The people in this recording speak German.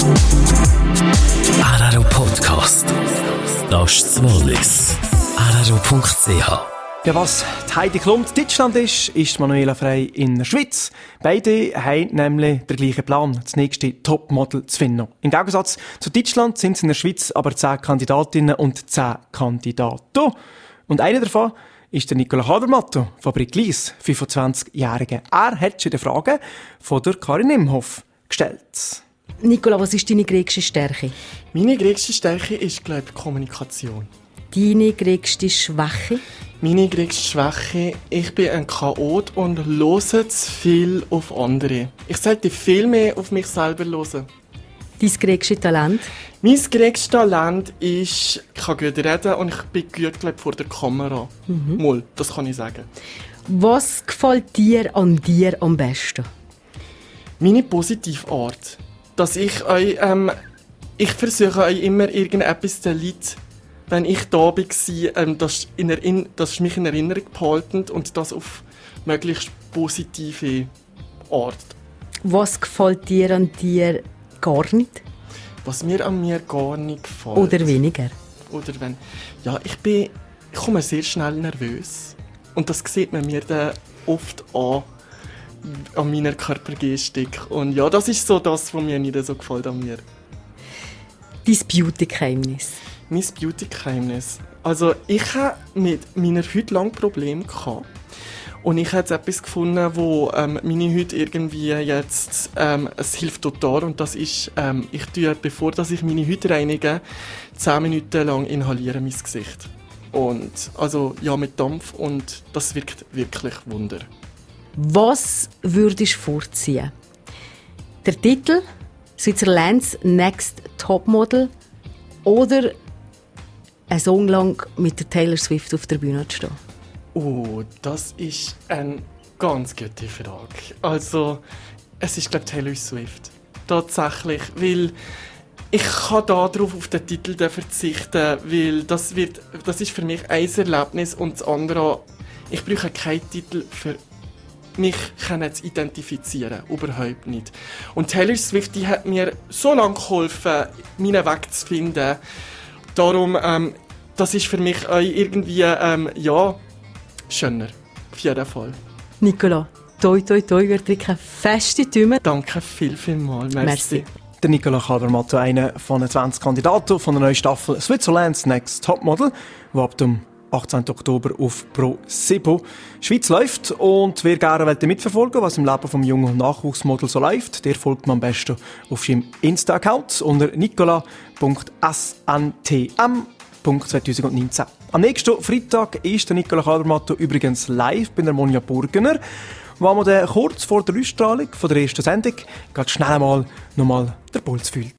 RRO Podcast. Das ist das Wallis. RRO.ch. Ja, was Heidi Klum in Deutschland ist Manuela Frey in der Schweiz. Beide haben nämlich den gleichen Plan, das nächste Topmodel zu finden. Im Gegensatz zu Deutschland sind es in der Schweiz aber 10 Kandidatinnen und 10 Kandidaten. Und einer davon ist der Nicola Habermatto von Bricklis, 25-Jährige. Er hat schon die Frage von der Karin Imhoff gestellt. Nicola, was ist deine größte Stärke? Meine größte Stärke ist, glaube ich, Kommunikation. Deine größte Schwäche? Meine größte Schwäche, ich bin ein Chaot und höre zu viel auf andere. Ich sollte viel mehr auf mich selber hören. Dein größte Talent? Mein größtes Talent ist, ich kann gut reden und ich bin gut, glaube ich, vor der Kamera. Mal, das kann ich sagen. Was gefällt dir an dir am besten? Meine positive Art. Dass ich euch, ich versuche euch immer irgendetwas zu Leuten, wenn ich da war, das ist mich in Erinnerung behalten und das auf möglichst positive Art. Was gefällt dir an dir gar nicht? Was mir an mir gar nicht gefällt. Oder weniger? Oder wenn. Ja, ich komme sehr schnell nervös. Und das sieht man mir dann oft an meiner Körpergestik. Und ja, das ist so das, was mir nicht so gefällt an mir. Dein Beauty-Geheimnis? Mein Beauty-Geheimnis. Also, ich hatte mit meiner Haut lange Probleme gehabt. Und ich habe jetzt etwas gefunden, wo meine Haut irgendwie jetzt, es hilft total. Und das ist, ich tue, bevor ich meine Haut reinige, 10 Minuten lang inhaliere mein Gesicht. Und, also, ja, mit Dampf. Und das wirkt wirklich Wunder. Was würdest du vorziehen? Der Titel «Switzerland's Next Topmodel» oder ein Song lang mit der Taylor Swift auf der Bühne zu stehen? Oh, das ist eine ganz gute Frage. Also, es ist, glaube ich, Taylor Swift. Tatsächlich, weil ich kann darauf auf den Titel verzichten, weil das ist für mich ein Erlebnis und das andere, ich brauche keinen Titel für mich zu identifizieren, überhaupt nicht. Und Taylor Swift, die hat mir so lange geholfen, meinen Weg zu finden. Darum, das ist für mich irgendwie, ja, schöner. Auf jeden Fall. Nicola, toi toi toi, wir drücken feste Daumen. Danke vielmals. Merci. Der Nicola Habermatto, einer von den 20 Kandidaten von der neuen Staffel Switzerland's Next Topmodel, die ab dem 18. Oktober auf Pro7 Schweiz läuft. Und wer gerne mitverfolgen, was im Leben vom jungen Nachwuchsmodel so läuft, der folgt man am besten auf seinem Insta-Account unter nicola.sntm.2019. Am nächsten Freitag ist der Nicola Habermatto übrigens live bei der Monja Burgener, wo man dann kurz vor der Ausstrahlung von der ersten Sendung ganz schnell nochmal den Puls fühlt.